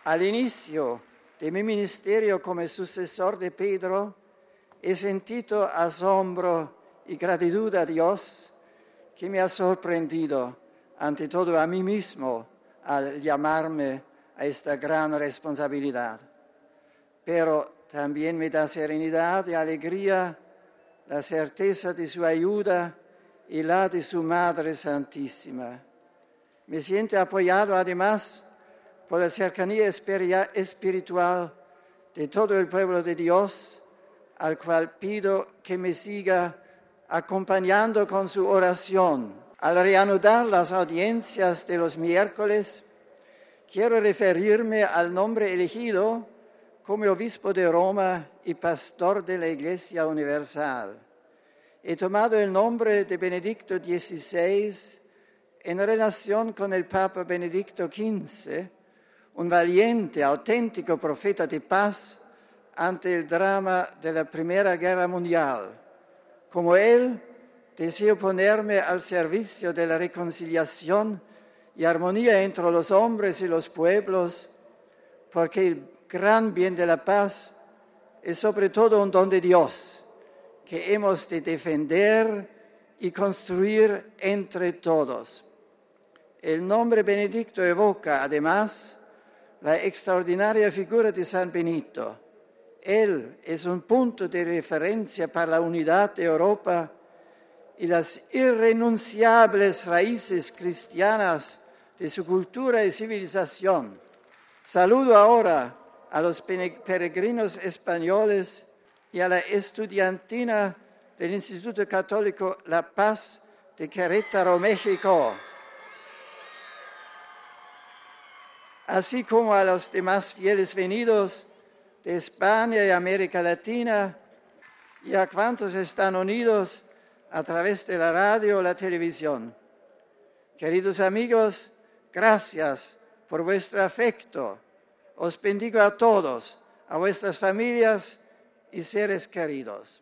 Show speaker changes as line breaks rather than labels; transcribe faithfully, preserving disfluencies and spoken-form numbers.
Al inicio de mi ministerio como sucesor de Pedro, he sentido asombro y gratitud a Dios que me ha sorprendido, ante todo a mí mismo, al llamarme a esta gran responsabilidad. Pero también me da serenidad y alegría la certeza de su ayuda y la de su Madre Santísima. Me siento apoyado además por la cercanía espiritual de todo el pueblo de Dios, al cual pido que me siga acompañando con su oración. Al reanudar las audiencias de los miércoles, quiero referirme al nombre elegido como obispo de Roma y pastor de la Iglesia Universal. He tomado el nombre de Benedicto dieciséis en relación con el Papa Benedicto quince, un valiente, auténtico profeta de paz ante el drama de la Primera Guerra Mundial. Como él, deseo ponerme al servicio de la reconciliación y armonía entre los hombres y los pueblos, porque el gran bien de la paz es sobre todo un don de Dios que hemos de defender y construir entre todos. El nombre Benedicto evoca, además, la extraordinaria figura de San Benito. Él es un punto de referencia para la unidad de Europa y las irrenunciables raíces cristianas de su cultura y civilización. Saludo ahora a los peregrinos españoles y a la estudiantina del Instituto Católico La Paz de Querétaro, México, así como a los demás fieles venidos de España y América Latina y a cuantos están unidos a través de la radio o la televisión. Queridos amigos, gracias por vuestro afecto. Os bendigo a todos, a vuestras familias y seres queridos.